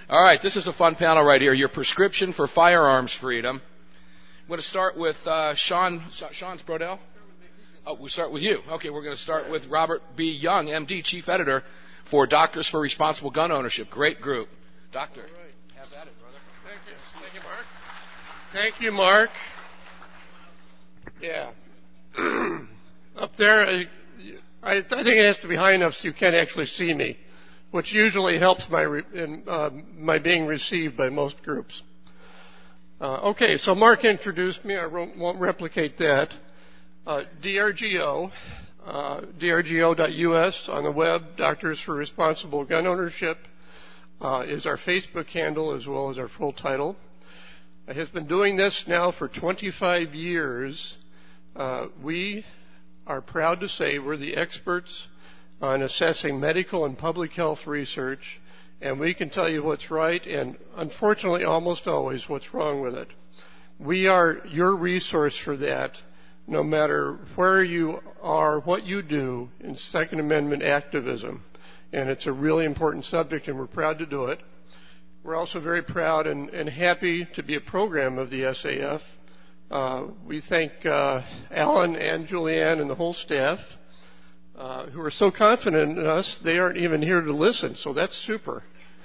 All right, this is a fun panel right here. Your prescription for firearms freedom. I'm going to start with Sean Brodell. Oh, we'll start with you. Okay, we're going to start with Robert B. Young, MD, Chief Editor for Doctors for Responsible Gun Ownership. Great group. Doctor, have at it, brother. Thank you. Thank you, Mark. Thank you, Mark. Yeah. Up there, I think it has to be high enough so you can't actually see me, which usually helps my being received by most groups. Okay, so Mark introduced me. I won't replicate that. DRGO, drgo.us on the web, Doctors for Responsible Gun Ownership, is our Facebook handle as well as our full title. It has been doing this now for 25 years. We are proud to say we're the experts on assessing medical and public health research, and we can tell you what's right and, unfortunately, almost always what's wrong with it. We are your resource for that, no matter where you are, what you do in Second Amendment activism. And it's a really important subject, and we're proud to do it. We're also very proud and happy to be a program of the SAF. We thank Alan and Julianne and the whole staff who are so confident in us, they aren't even here to listen, so that's super.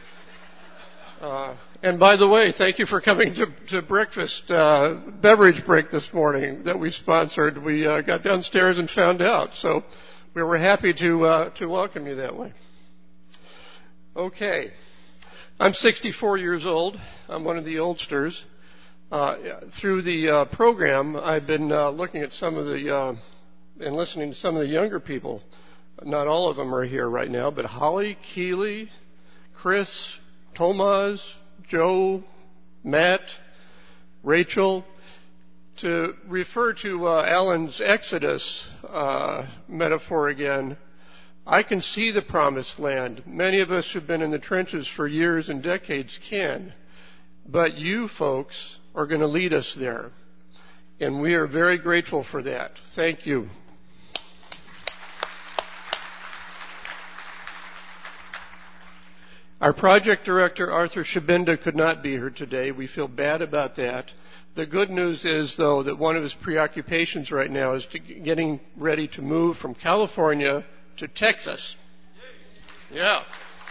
And by the way, thank you for coming to breakfast, beverage break this morning that we sponsored. We got downstairs and found out, so we were happy to welcome you that way. Okay. I'm 64 years old. I'm one of the oldsters. Through the program, I've been looking at some of the and listening to some of the younger people. Not all of them are here right now, but Holly, Keeley, Chris, Tomas, Joe, Matt, Rachel. To refer to Alan's Exodus metaphor again, I can see the promised land. Many of us who've been in the trenches for years and decades can. But you folks are going to lead us there. And we are very grateful for that. Thank you. Our project director, Arthur Shabinda, could not be here today. We feel bad about that. The good news is, though, that one of his preoccupations right now is getting ready to move from California to Texas. Yeah.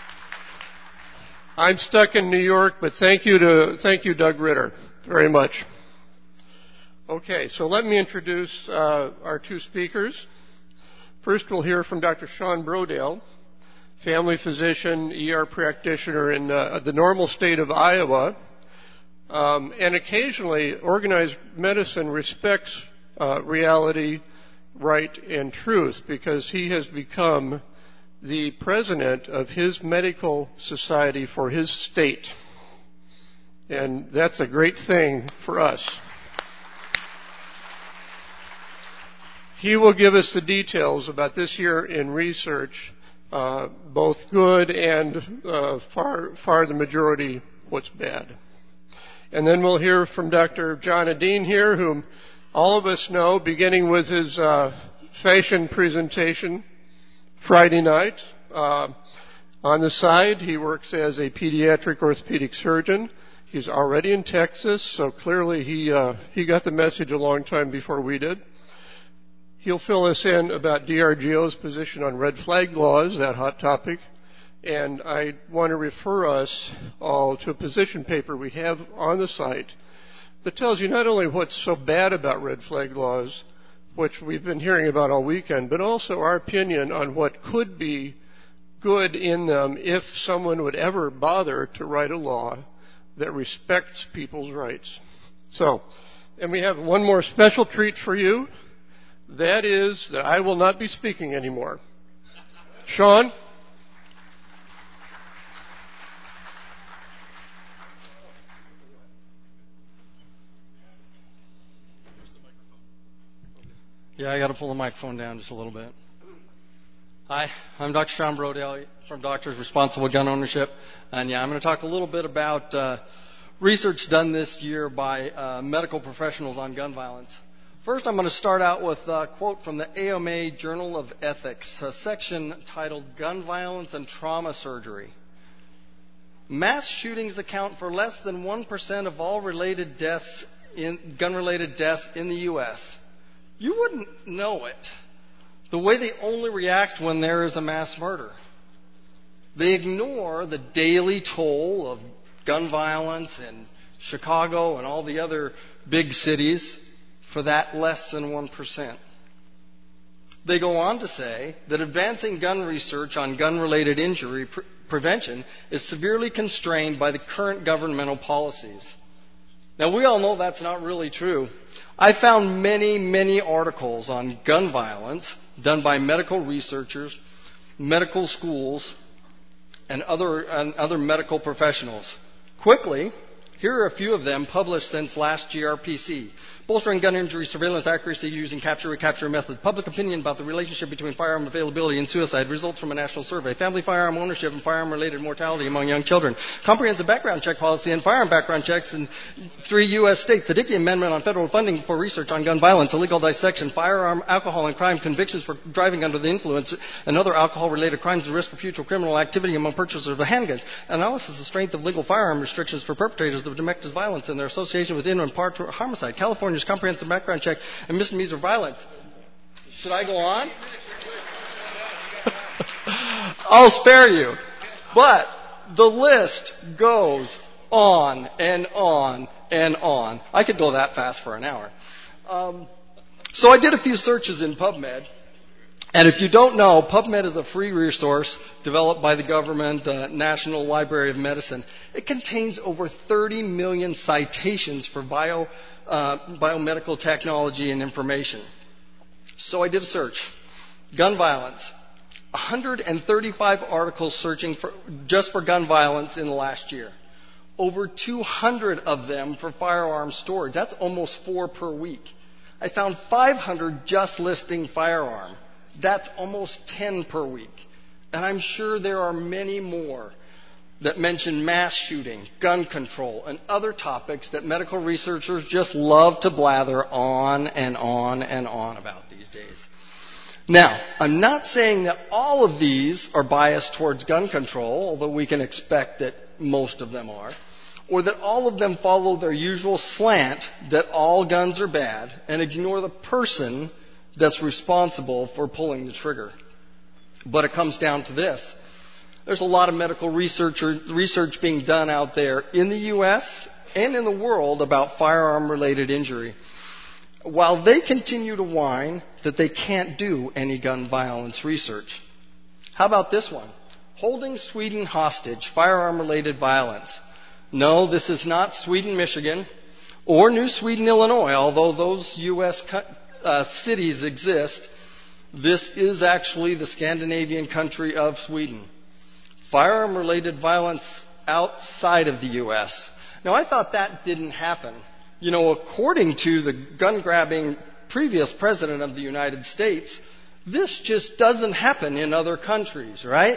I'm stuck in New York, but thank you, Doug Ritter, very much. Okay, so let me introduce our two speakers. First, we'll hear from Dr. Sean Brodell, family physician, ER practitioner in the normal state of Iowa. And occasionally, organized medicine respects reality, right, and truth, because he has become the president of his medical society for his state. And that's a great thing for us. He will give us the details about this year in research, both good and far the majority what's bad. And then we'll hear from Dr. John Adine here, whom all of us know, beginning with his fashion presentation Friday night. On the side, he works as a pediatric orthopedic surgeon. He's already in Texas, so clearly he got the message a long time before we did. He'll fill us in about DRGO's position on red flag laws, that hot topic. And I want to refer us all to a position paper we have on the site that tells you not only what's so bad about red flag laws, which we've been hearing about all weekend, but also our opinion on what could be good in them if someone would ever bother to write a law that respects people's rights. So, and we have one more special treat for you. That is that I will not be speaking anymore. Sean? Yeah, I got to pull the microphone down just a little bit. Hi, I'm Dr. Sean Brodell from Doctors Responsible Gun Ownership. And yeah, I'm going to talk a little bit about research done this year by medical professionals on gun violence. First, I'm going to start out with a quote from the AMA Journal of Ethics, a section titled Gun Violence and Trauma Surgery. Mass shootings account for less than 1% of all gun-related deaths in the U.S. You wouldn't know it. The way they only react when there is a mass murder. They ignore the daily toll of gun violence in Chicago and all the other big cities for that less than 1%. They go on to say that advancing gun research on gun-related injury prevention is severely constrained by the current governmental policies. Now, we all know that's not really true. I found many, many articles on gun violence done by medical researchers, medical schools, and other medical professionals. Quickly, here are a few of them published since last GRPC. Bolstering gun injury surveillance accuracy using capture-recapture method. Public opinion about the relationship between firearm availability and suicide. Results from a national survey. Family firearm ownership and firearm-related mortality among young children. Comprehensive background check policy and firearm background checks in 3 U.S. states. The Dickey Amendment on federal funding for research on gun violence. Illegal dissection. Firearm, alcohol, and crime convictions for driving under the influence and other alcohol-related crimes and risk for future criminal activity among purchasers of handguns. Analysis of strength of legal firearm restrictions for perpetrators of domestic violence and their association with intimate partner homicide. California's comprehensive background check and misdemeanor violence. Should I go on? I'll spare you. But the list goes on and on and on. I could go that fast for an hour. So I did a few searches in PubMed. And if you don't know, PubMed is a free resource developed by the government, the National Library of Medicine. It contains over 30 million citations for biomedical technology and information. So I did a search. Gun violence. 135 articles searching just for gun violence in the last year. Over 200 of them for firearm storage. That's almost 4 per week. I found 500 just listing firearm. That's almost 10 per week. And I'm sure there are many more that mention mass shooting, gun control, and other topics that medical researchers just love to blather on and on and on about these days. Now, I'm not saying that all of these are biased towards gun control, although we can expect that most of them are, or that all of them follow their usual slant that all guns are bad and ignore the person that's responsible for pulling the trigger. But it comes down to this. There's a lot of medical research being done out there in the U.S. and in the world about firearm-related injury. While they continue to whine that they can't do any gun violence research. How about this one? Holding Sweden hostage, firearm-related violence. No, this is not Sweden, Michigan, or New Sweden, Illinois, although those U.S. cities exist. This is actually the Scandinavian country of Sweden. Firearm-related violence outside of the U.S. Now, I thought that didn't happen. You know, according to the gun-grabbing previous president of the United States, this just doesn't happen in other countries, right?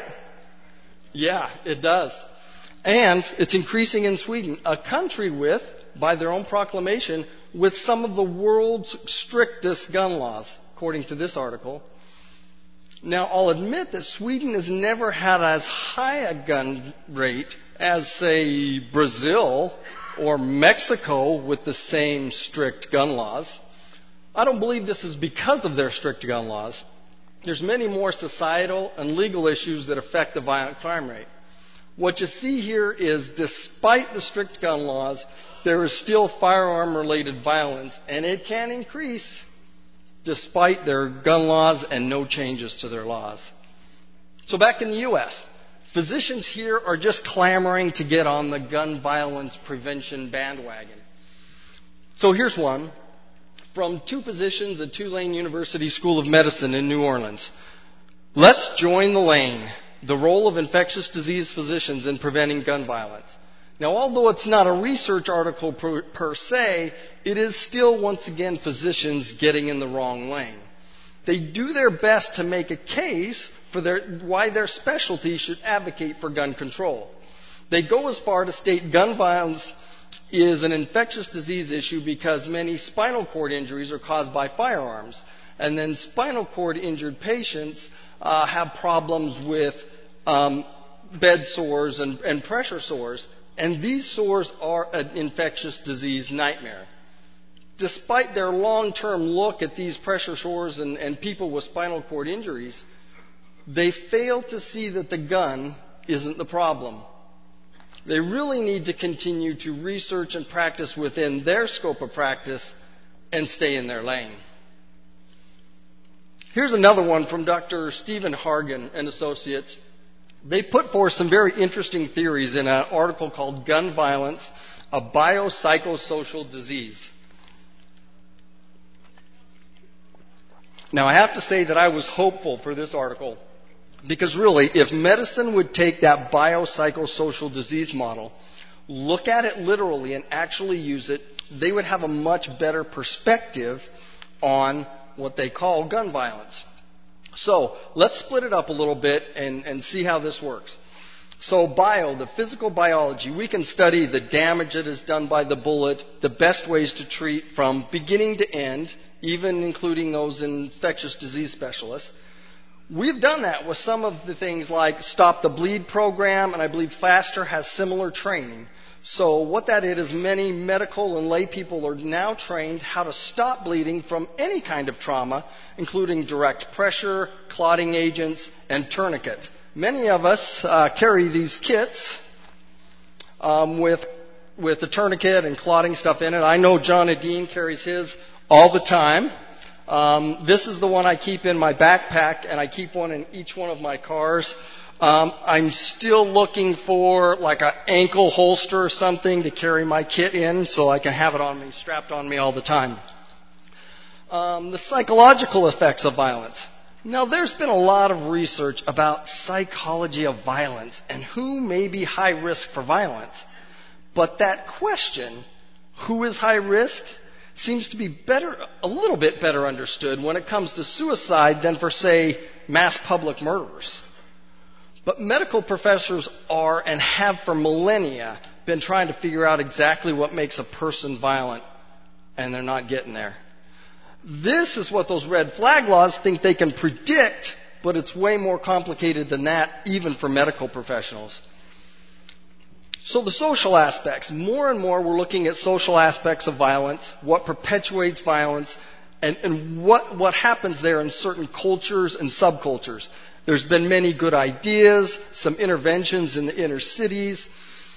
Yeah, it does. And it's increasing in Sweden, a country with, by their own proclamation, with some of the world's strictest gun laws, according to this article. Now, I'll admit that Sweden has never had as high a gun rate as, say, Brazil or Mexico with the same strict gun laws. I don't believe this is because of their strict gun laws. There's many more societal and legal issues that affect the violent crime rate. What you see here is, despite the strict gun laws, there is still firearm-related violence, and it can increase despite their gun laws and no changes to their laws. So back in the U.S., physicians here are just clamoring to get on the gun violence prevention bandwagon. So here's one from 2 physicians at Tulane University School of Medicine in New Orleans. Let's join the lane. The role of infectious disease physicians in preventing gun violence. Now, although it's not a research article per se, it is still, once again, physicians getting in the wrong lane. They do their best to make a case for why their specialty should advocate for gun control. They go as far to state gun violence is an infectious disease issue because many spinal cord injuries are caused by firearms. And then spinal cord injured patients have problems with bed sores and pressure sores, and these sores are an infectious disease nightmare. Despite their long-term look at these pressure sores and people with spinal cord injuries, they fail to see that the gun isn't the problem. They really need to continue to research and practice within their scope of practice and stay in their lane. Here's another one from Dr. Stephen Hargan and Associates. They put forth some very interesting theories in an article called Gun Violence, a Biopsychosocial Disease. Now, I have to say that I was hopeful for this article because really, if medicine would take that biopsychosocial disease model, look at it literally and actually use it, they would have a much better perspective on what they call gun violence. So let's split it up a little bit and see how this works. So the physical biology, we can study the damage that is done by the bullet, the best ways to treat from beginning to end, even including those infectious disease specialists. We've done that with some of the things like Stop the Bleed program, and I believe FASTER has similar training. So what that is many medical and lay people are now trained how to stop bleeding from any kind of trauma, including direct pressure, clotting agents, and tourniquets. Many of us carry these kits with the tourniquet and clotting stuff in it. I know John Adine carries his all the time. This is the one I keep in my backpack, and I keep one in each one of my cars. I'm still looking for like an ankle holster or something to carry my kit in so I can have it on me, strapped on me all the time. The psychological effects of violence. Now, there's been a lot of research about psychology of violence and who may be high risk for violence. But that question, who is high risk, seems to be a little bit better understood when it comes to suicide than for, say, mass public murders. But medical professors are and have for millennia been trying to figure out exactly what makes a person violent, and they're not getting there. This is what those red flag laws think they can predict, but it's way more complicated than that, even for medical professionals. So the social aspects. More and more we're looking at social aspects of violence, what perpetuates violence, and what happens there in certain cultures and subcultures. There's been many good ideas, some interventions in the inner cities.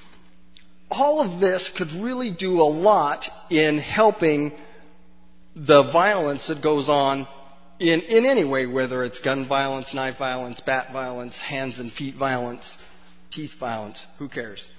All of this could really do a lot in helping the violence that goes on in any way, whether it's gun violence, knife violence, bat violence, hands and feet violence, teeth violence, who cares?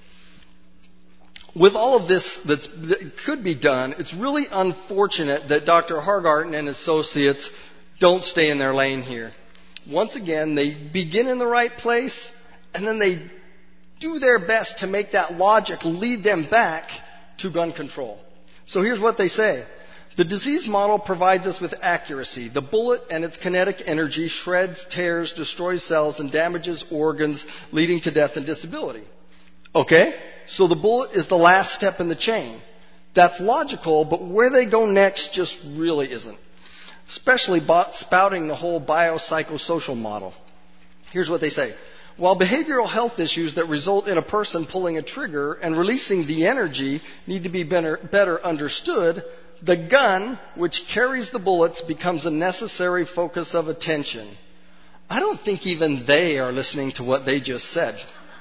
With all of this that could be done, it's really unfortunate that Dr. Hargarten and associates don't stay in their lane here. Once again, they begin in the right place, and then they do their best to make that logic lead them back to gun control. So here's what they say. The disease model provides us with accuracy. The bullet and its kinetic energy shreds, tears, destroys cells, and damages organs, leading to death and disability. Okay? So the bullet is the last step in the chain. That's logical, but where they go next just really isn't. Especially spouting the whole biopsychosocial model. Here's what they say. While behavioral health issues that result in a person pulling a trigger and releasing the energy need to be better understood, the gun, which carries the bullets, becomes a necessary focus of attention. I don't think even they are listening to what they just said.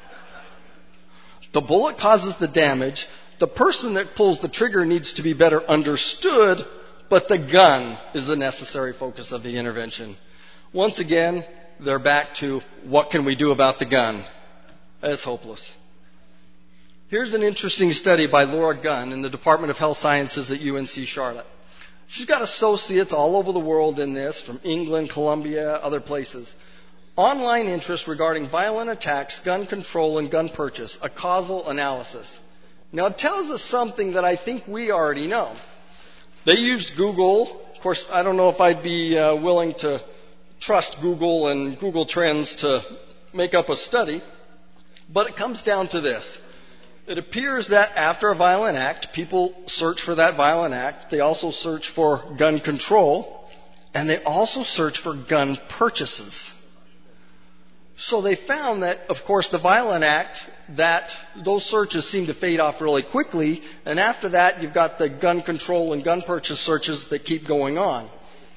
The bullet causes the damage. The person that pulls the trigger needs to be better understood, but the gun is the necessary focus of the intervention. Once again, they're back to what can we do about the gun? It's hopeless. Here's an interesting study by Laura Gunn in the Department of Health Sciences at UNC Charlotte. She's got associates all over the world in this, from England, Colombia, other places. Online interest regarding violent attacks, gun control, and gun purchase, a causal analysis. Now, it tells us something that I think we already know. They used Google. Of course, I don't know if I'd be willing to trust Google and Google Trends to make up a study, but it comes down to this. It appears that after a violent act, people search for that violent act. They also search for gun control, and they also search for gun purchases. So they found that, of course, the Violent Act, that those searches seem to fade off really quickly, and after that you've got the gun control and gun purchase searches that keep going on.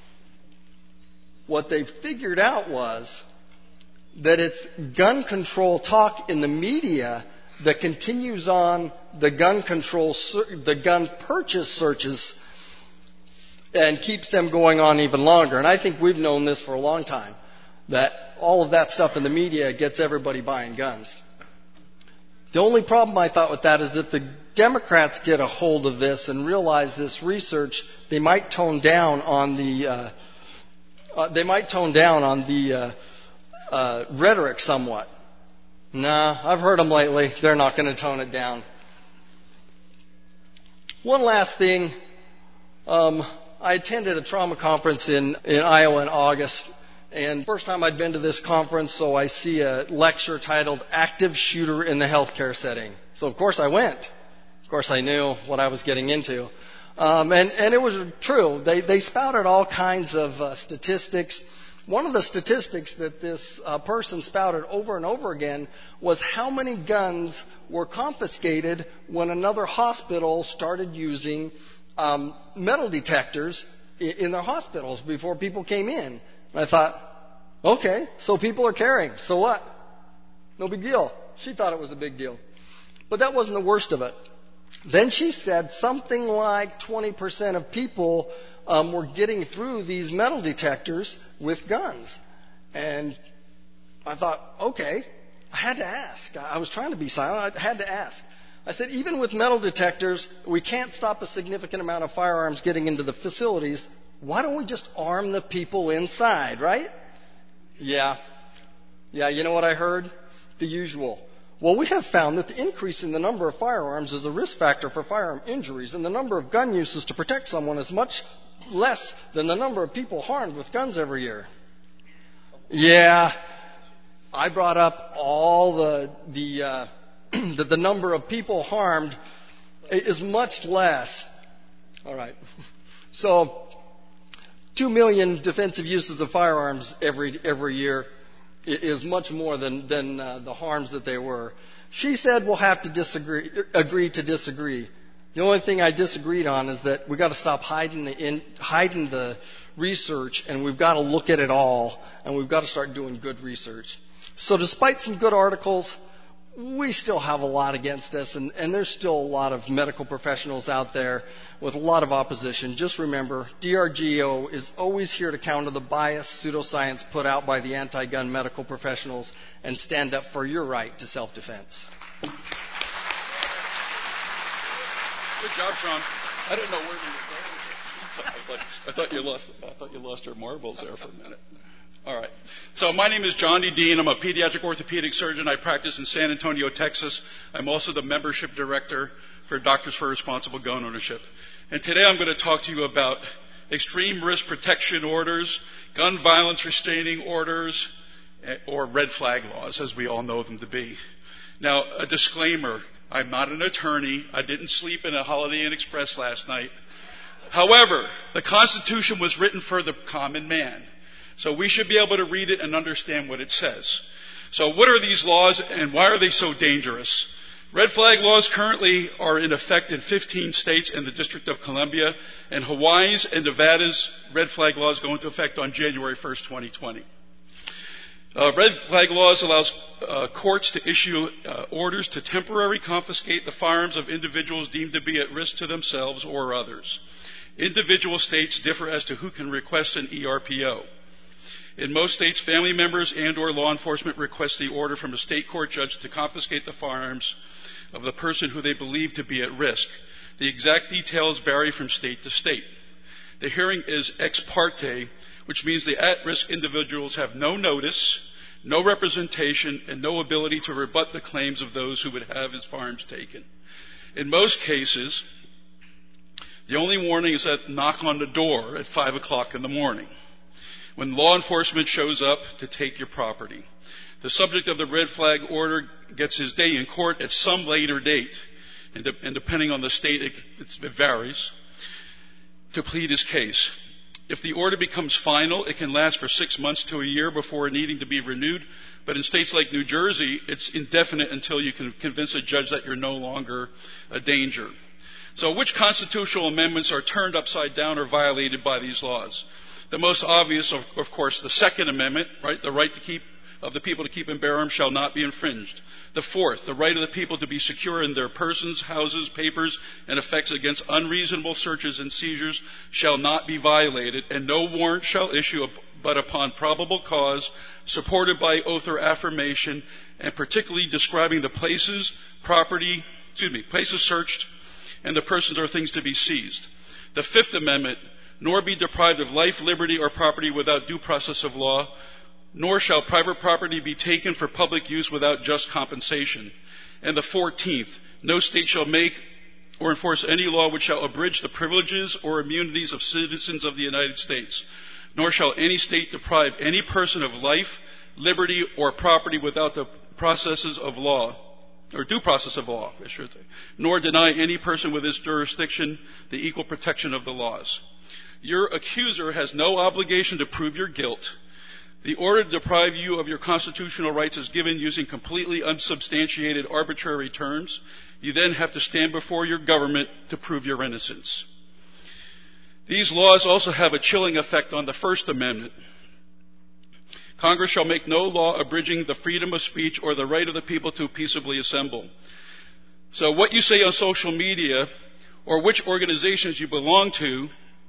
What they figured out was that it's gun control talk in the media that continues on the gun purchase searches and keeps them going on even longer. And I think we've known this for a long time, that all of that stuff in the media gets everybody buying guns. The only problem I thought with that is that the Democrats get a hold of this and realize this research, they might tone down on the rhetoric somewhat. Nah, I've heard them lately. They're not going to tone it down. One last thing. I attended a trauma conference in Iowa in August. And first time I'd been to this conference, so I see a lecture titled Active Shooter in the Healthcare Setting. So of course I went. Of course I knew what I was getting into. And it was true. They spouted all kinds of statistics. One of the statistics that this person spouted over and over again was how many guns were confiscated when another hospital started using metal detectors in their hospitals before people came in. And I thought, okay, so people are carrying. So what? No big deal. She thought it was a big deal. But that wasn't the worst of it. Then she said something like 20% of people were getting through these metal detectors with guns. And I thought, okay, I had to ask. I was trying to be silent. I had to ask. I said, even with metal detectors, we can't stop a significant amount of firearms getting into the facilities. Why don't we just arm the people inside, right? Yeah, you know what I heard? The usual. Well, we have found that the increase in the number of firearms is a risk factor for firearm injuries, and the number of gun uses to protect someone is much less than the number of people harmed with guns every year. Yeah, I brought up all that the number of people harmed is much less. All right. So 2 million defensive uses of firearms every year is much more than the harms that they were. She said we'll have to agree to disagree. The only thing I disagreed on is that we've got to stop hiding the research, and we've got to look at it all, and we've got to start doing good research. So despite some good articles, we still have a lot against us, and there's still a lot of medical professionals out there with a lot of opposition. Just remember, DRGO is always here to counter the biased pseudoscience put out by the anti-gun medical professionals and stand up for your right to self-defense. Good job, Sean. I didn't know where you were going. I thought you lost your marbles there for a minute. All right. So my name is John D. Dean. I'm a pediatric orthopedic surgeon. I practice in San Antonio, Texas. I'm also the membership director for Doctors for Responsible Gun Ownership. And today I'm going to talk to you about extreme risk protection orders, gun violence restraining orders, or red flag laws, as we all know them to be. Now, a disclaimer. I'm not an attorney. I didn't sleep in a Holiday Inn Express last night. However, the Constitution was written for the common man. So we should be able to read it and understand what it says. So what are these laws and why are they so dangerous? Red flag laws currently are in effect in 15 states and the District of Columbia, and Hawaii's and Nevada's red flag laws go into effect on January 1st, 2020. Red flag laws allows courts to issue orders to temporarily confiscate the firearms of individuals deemed to be at risk to themselves or others. Individual states differ as to who can request an ERPO. In most states, family members and or law enforcement request the order from a state court judge to confiscate the firearms of the person who they believe to be at risk. The exact details vary from state to state. The hearing is ex parte, which means the at-risk individuals have no notice, no representation, and no ability to rebut the claims of those who would have his firearms taken. In most cases, the only warning is that knock on the door at 5 o'clock in the morning, when law enforcement shows up to take your property. The subject of the red flag order gets his day in court at some later date, and depending on the state, it varies, to plead his case. If the order becomes final, it can last for 6 months to a year before needing to be renewed But in states like New Jersey, it's indefinite until you can convince a judge that you're no longer a danger. So which constitutional amendments are turned upside down or violated by these laws? The most obvious, of course, the Second Amendment, right? The right of the people to keep and bear arms shall not be infringed. The Fourth, the right of the people to be secure in their persons, houses, papers, and effects against unreasonable searches and seizures shall not be violated, and no warrant shall issue but upon probable cause, supported by oath or affirmation, and particularly describing the places searched, and the persons or things to be seized. The Fifth Amendment, nor be deprived of life, liberty, or property without due process of law, nor shall private property be taken for public use without just compensation. And the 14th, no state shall make or enforce any law which shall abridge the privileges or immunities of citizens of the United States, nor shall any state deprive any person of life, liberty, or property without the processes of law, or due process of law, I should say, nor deny any person with its jurisdiction the equal protection of the laws. Your accuser has no obligation to prove your guilt. The order to deprive you of your constitutional rights is given using completely unsubstantiated arbitrary terms. You then have to stand before your government to prove your innocence. These laws also have a chilling effect on the First Amendment. Congress shall make no law abridging the freedom of speech or the right of the people to peaceably assemble. So what you say on social media or which organizations you belong to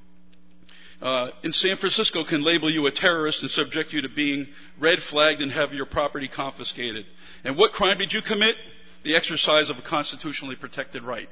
in San Francisco can label you a terrorist and subject you to being red flagged and have your property confiscated. And what crime did you commit? The exercise of a constitutionally protected right.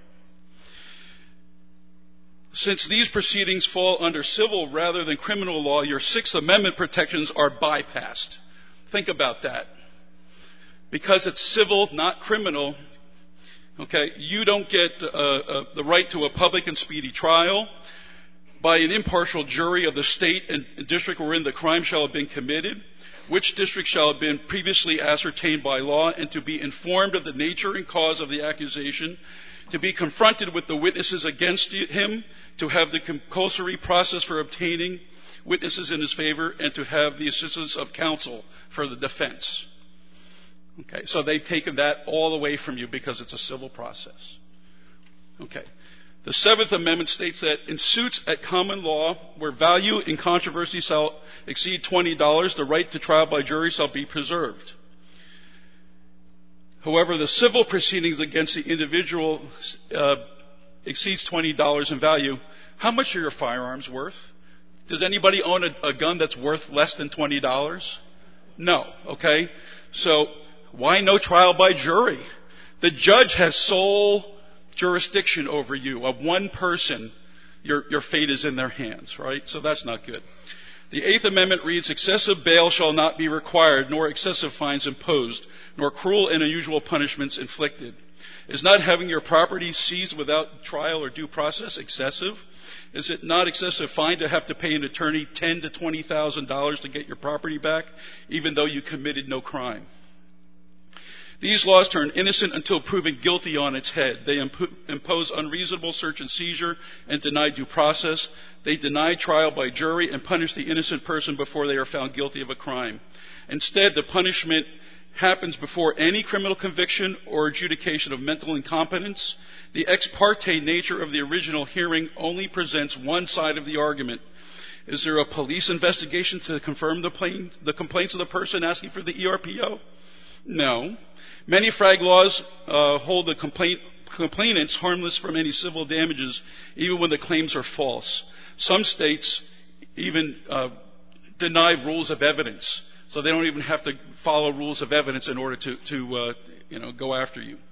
Since these proceedings fall under civil rather than criminal law, your Sixth Amendment protections are bypassed. Think about that. Because it's civil, not criminal, okay, you don't get the right to a public and speedy trial by an impartial jury of the state and district wherein the crime shall have been committed, which district shall have been previously ascertained by law, and to be informed of the nature and cause of the accusation, to be confronted with the witnesses against him, to have the compulsory process for obtaining witnesses in his favor, and to have the assistance of counsel for the defense. Okay, so they've taken that all away from you because it's a civil process. Okay. The Seventh Amendment states that in suits at common law, where value in controversy shall exceed $20, the right to trial by jury shall be preserved. However, the civil proceedings against the individual exceeds $20 in value. How much are your firearms worth? Does anybody own a gun that's worth less than $20? No. Okay? So, why no trial by jury? The judge has sole jurisdiction over you. Of one person, your fate is in their hands, right? So that's not good. The Eighth Amendment reads, excessive bail shall not be required, nor excessive fines imposed, nor cruel and unusual punishments inflicted. Is not having your property seized without trial or due process excessive? Is it not excessive fine to have to pay an attorney $10,000 to $20,000 to get your property back, even though you committed no crime? These laws turn innocent until proven guilty on its head. They impose unreasonable search and seizure and deny due process. They deny trial by jury and punish the innocent person before they are found guilty of a crime. Instead, the punishment happens before any criminal conviction or adjudication of mental incompetence. The ex parte nature of the original hearing only presents one side of the argument. Is there a police investigation to confirm the complaints of the person asking for the ERPO? No. Many FRAG laws hold the complainants harmless from any civil damages, even when the claims are false. Some states even deny rules of evidence, so they don't even have to follow rules of evidence in order to go after you.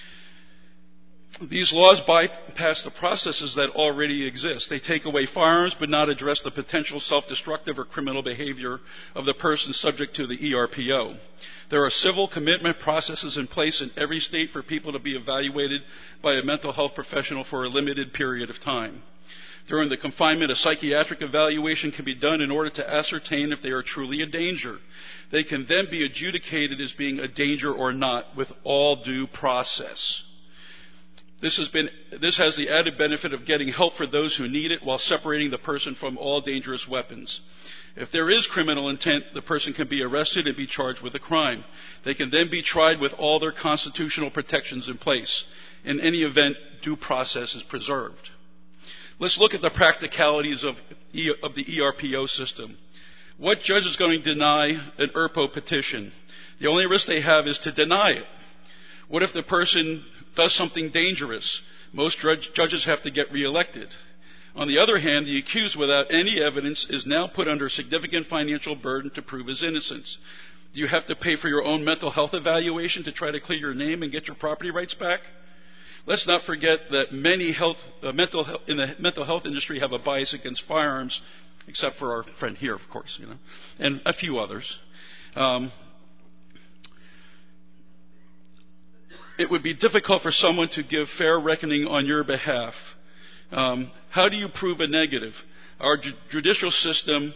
These laws bypass the processes that already exist. They take away firearms but not address the potential self-destructive or criminal behavior of the person subject to the ERPO. There are civil commitment processes in place in every state for people to be evaluated by a mental health professional for a limited period of time. During the confinement, a psychiatric evaluation can be done in order to ascertain if they are truly a danger. They can then be adjudicated as being a danger or not with all due process. This has the added benefit of getting help for those who need it while separating the person from all dangerous weapons. If there is criminal intent, the person can be arrested and be charged with a crime. They can then be tried with all their constitutional protections in place. In any event, due process is preserved. Let's look at the practicalities of the ERPO system. What judge is going to deny an ERPO petition? The only risk they have is to deny it. What if the person does something dangerous? Most judges have to get reelected. On the other hand, the accused without any evidence is now put under significant financial burden to prove his innocence. Do you have to pay for your own mental health evaluation to try to clear your name and get your property rights back? Let's not forget that many in the mental health industry have a bias against firearms, except for our friend here, of course, and a few others. It would be difficult for someone to give fair reckoning on your behalf. How do you prove a negative? Our judicial system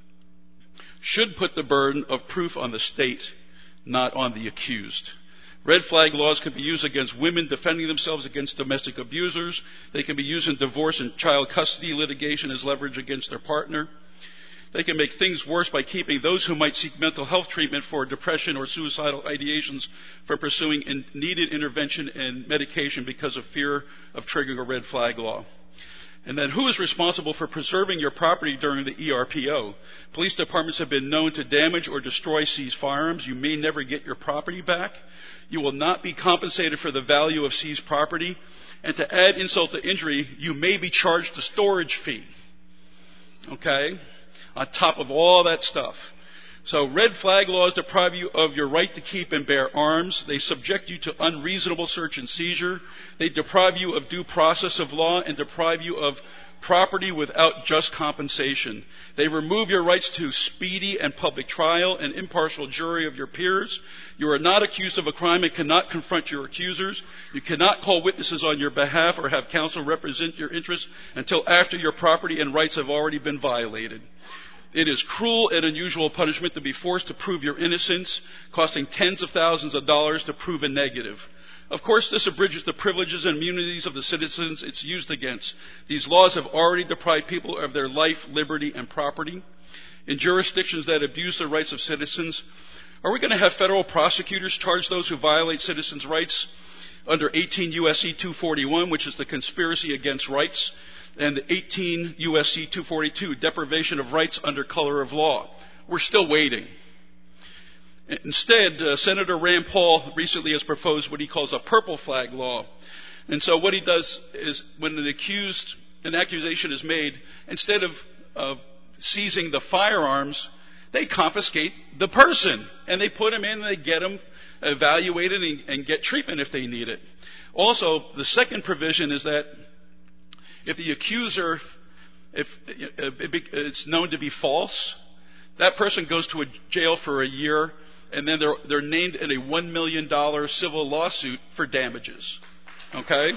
should put the burden of proof on the state, not on the accused. Red flag laws can be used against women defending themselves against domestic abusers. They can be used in divorce and child custody litigation as leverage against their partner. They can make things worse by keeping those who might seek mental health treatment for depression or suicidal ideations from pursuing needed intervention and medication because of fear of triggering a red flag law. And then who is responsible for preserving your property during the ERPO? Police departments have been known to damage or destroy seized firearms. You may never get your property back. You will not be compensated for the value of seized property. And to add insult to injury, you may be charged a storage fee. Okay? On top of all that stuff. So red flag laws deprive you of your right to keep and bear arms. They subject you to unreasonable search and seizure. They deprive you of due process of law and deprive you of property without just compensation. They remove your rights to speedy and public trial and impartial jury of your peers. You are not accused of a crime and cannot confront your accusers. You cannot call witnesses on your behalf or have counsel represent your interests until after your property and rights have already been violated. It is cruel and unusual punishment to be forced to prove your innocence, costing tens of thousands of dollars to prove a negative. Of course, this abridges the privileges and immunities of the citizens it's used against. These laws have already deprived people of their life, liberty, and property. In jurisdictions that abuse the rights of citizens, are we going to have federal prosecutors charge those who violate citizens' rights under 18 U.S.C. 241, which is the conspiracy against rights, and 18 U.S.C. 242, deprivation of rights under color of law? We're still waiting. Instead, Senator Rand Paul recently has proposed what he calls a purple flag law. And so what he does is when an accusation is made, instead of seizing the firearms, they confiscate the person. And they put him in and they get him evaluated and get treatment if they need it. Also, the second provision is that if the accuser, if it's known to be false, that person goes to a jail for a year, and then they're named in a $1 million civil lawsuit for damages. Okay?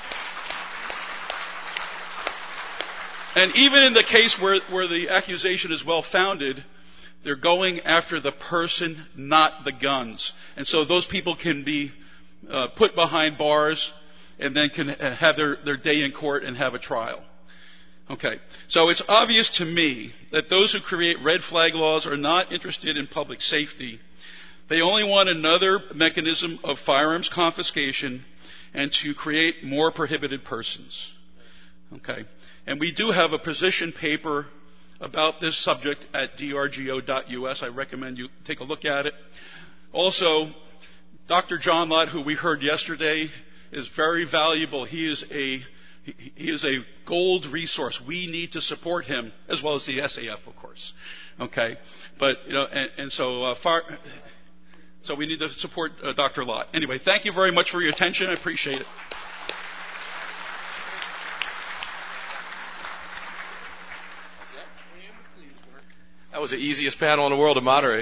And even in the case where the accusation is well-founded, they're going after the person, not the guns. And so those people can be put behind bars and then can have their day in court and have a trial. Okay. So it's obvious to me that those who create red flag laws are not interested in public safety. They only want another mechanism of firearms confiscation and to create more prohibited persons. Okay. And we do have a position paper about this subject at drgo.us. I recommend you take a look at it. Also, Dr. John Lott, who we heard yesterday, is very valuable. He is a gold resource. We need to support him, as well as the SAF, of course. Okay, but so we need to support Dr. Lott. Anyway, thank you very much for your attention. I appreciate it. That was the easiest panel in the world to moderate.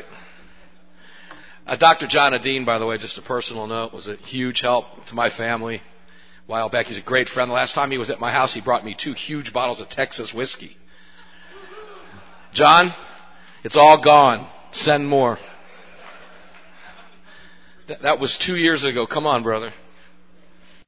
Dr. John Adine, by the way, just a personal note, was a huge help to my family a while back. He's a great friend. The last time he was at my house, he brought me 2 huge bottles of Texas whiskey. John, it's all gone. Send more. That was 2 years ago. Come on, brother.